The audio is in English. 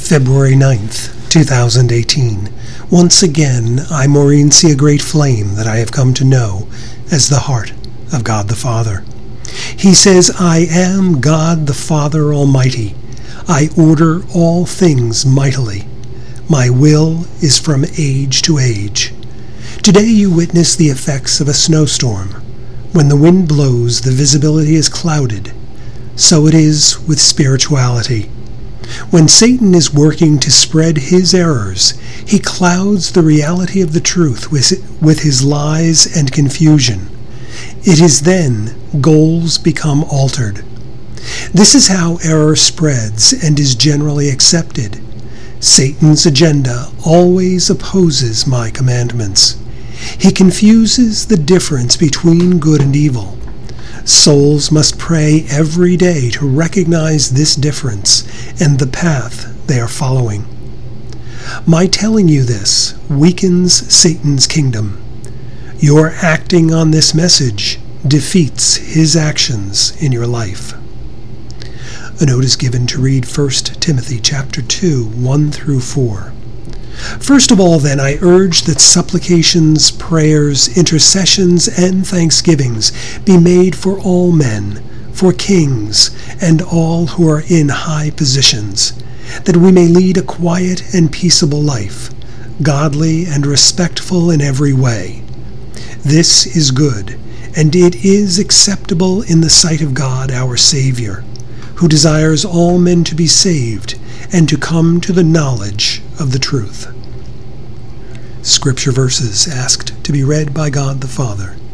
February 9th, 2018. Once again, I, Maureen, see a great flame that I have come to know as the heart of God the Father. He says, I am God the Father Almighty. I order all things mightily. My will is from age to age. Today you witness the effects of a snowstorm. When the wind blows, the visibility is clouded. So it is with spirituality. When Satan is working to spread his errors, he clouds the reality of the truth with his lies and confusion. It is then goals become altered. This is how error spreads and is generally accepted. Satan's agenda always opposes my commandments. He confuses the difference between good and evil. Souls must pray every day to recognize this difference and the path they are following. My telling you this weakens Satan's kingdom. Your acting on this message defeats his actions in your life. A note is given to read 1 Timothy chapter 2, 1 through 4. First of all, then, I urge that supplications, prayers, intercessions, and thanksgivings be made for all men, for kings, and all who are in high positions, that we may lead a quiet and peaceable life, godly and respectful in every way. This is good, and it is acceptable in the sight of God our Savior, who desires all men to be saved and to come to the knowledge of the truth. Scripture verses asked to be read by God the Father.